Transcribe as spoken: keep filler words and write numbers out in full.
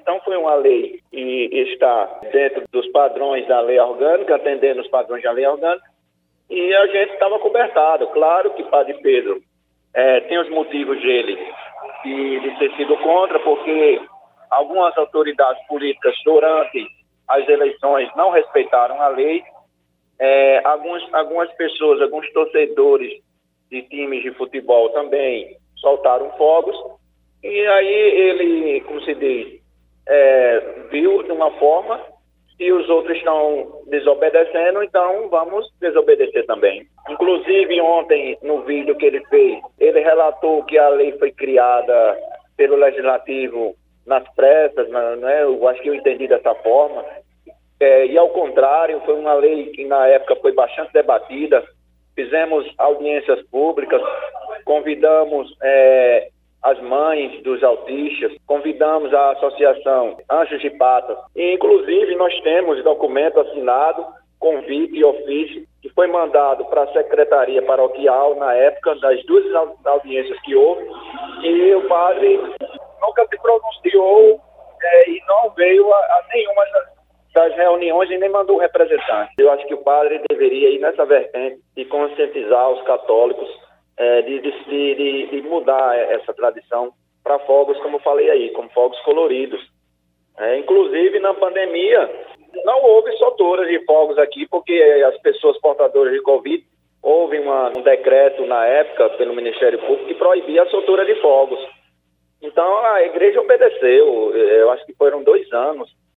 Então foi uma lei que está dentro dos padrões da lei orgânica, atendendo os padrões da lei orgânica, e a gente estava cobertado. Claro que Padre Pedro é, tem os motivos dele de, de ter sido contra, porque algumas autoridades políticas durante as eleições não respeitaram a lei. É, algumas, algumas pessoas, alguns torcedores de times de futebol também soltaram fogos, e aí ele, como se diz, é, viu de uma forma, e os outros estão desobedecendo, então vamos desobedecer também. Inclusive ontem, no vídeo que ele fez, ele relatou que a lei foi criada pelo Legislativo nas pressas, né? Eu acho que eu entendi dessa forma. É, e ao contrário, foi uma lei que na época foi bastante debatida. Fizemos audiências públicas, convidamos é, as mães dos autistas, convidamos a associação Anjos de Patas, e inclusive nós temos documento assinado, convite e ofício, que foi mandado para a Secretaria Paroquial na época das duas audiências que houve, e o padre nunca se pronunciou é, e não veio a, a nenhuma das reuniões e nem mandou representante. Eu acho que o padre deveria ir nessa vertente e conscientizar os católicos é, de, de, de, de mudar essa tradição para fogos, como eu falei aí, como fogos coloridos. É, inclusive, na pandemia, não houve solturas de fogos aqui, porque as pessoas portadoras de Covid, houve uma, um decreto na época pelo Ministério Público que proibia a soltura de fogos. Então, a igreja obedeceu. Eu acho que foram dois anos